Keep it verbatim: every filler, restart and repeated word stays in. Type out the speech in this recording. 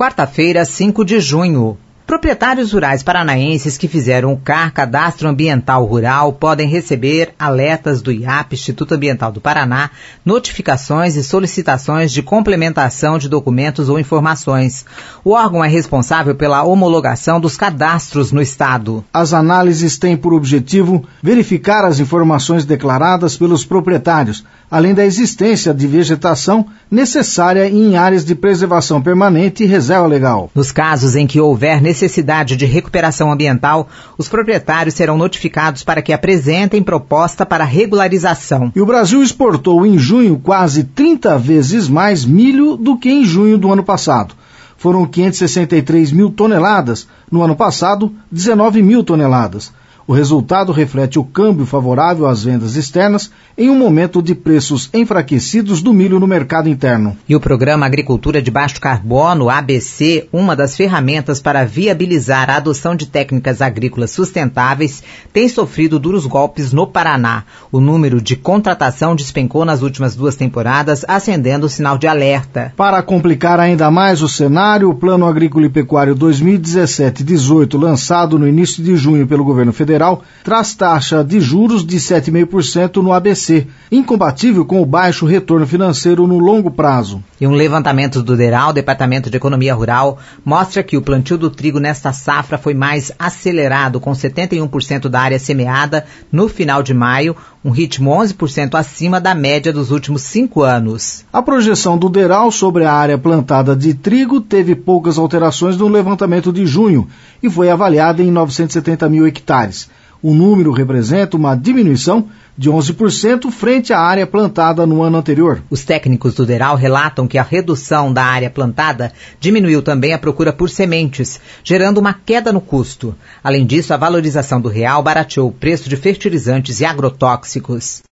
quarta-feira, cinco de junho. Proprietários rurais paranaenses que fizeram o C A R, Cadastro Ambiental Rural, podem receber alertas do I A P, Instituto Ambiental do Paraná, notificações e solicitações de complementação de documentos ou informações. O órgão é responsável pela homologação dos cadastros no estado. As análises têm por objetivo verificar as informações declaradas pelos proprietários, além da existência de vegetação necessária em áreas de preservação permanente e reserva legal. Nos casos em que houver necessidade de recuperação ambiental, os proprietários serão notificados para que apresentem proposta para regularização. E o Brasil exportou em junho quase trinta vezes mais milho do que em junho do ano passado. Foram quinhentas e sessenta e três mil toneladas, no ano passado, dezenove mil toneladas. O resultado reflete o câmbio favorável às vendas externas em um momento de preços enfraquecidos do milho no mercado interno. E o Programa Agricultura de Baixo Carbono, A B C, uma das ferramentas para viabilizar a adoção de técnicas agrícolas sustentáveis, tem sofrido duros golpes no Paraná. O número de contratação despencou nas últimas duas temporadas, acendendo o sinal de alerta. Para complicar ainda mais o cenário, o Plano Agrícola e Pecuário dois mil e dezessete dezoito, lançado no início de junho pelo governo federal, traz taxa de juros de sete vírgula cinco por cento no A B C, incompatível com o baixo retorno financeiro no longo prazo. E um levantamento do DERAL, Departamento de Economia Rural, mostra que o plantio do trigo nesta safra foi mais acelerado, com setenta e um por cento da área semeada no final de maio, um ritmo onze por cento acima da média dos últimos cinco anos. A projeção do DERAL sobre a área plantada de trigo teve poucas alterações no levantamento de junho e foi avaliada em novecentos e setenta mil hectares. O número representa uma diminuição de onze por cento frente à área plantada no ano anterior. Os técnicos do DERAL relatam que a redução da área plantada diminuiu também a procura por sementes, gerando uma queda no custo. Além disso, a valorização do real barateou o preço de fertilizantes e agrotóxicos.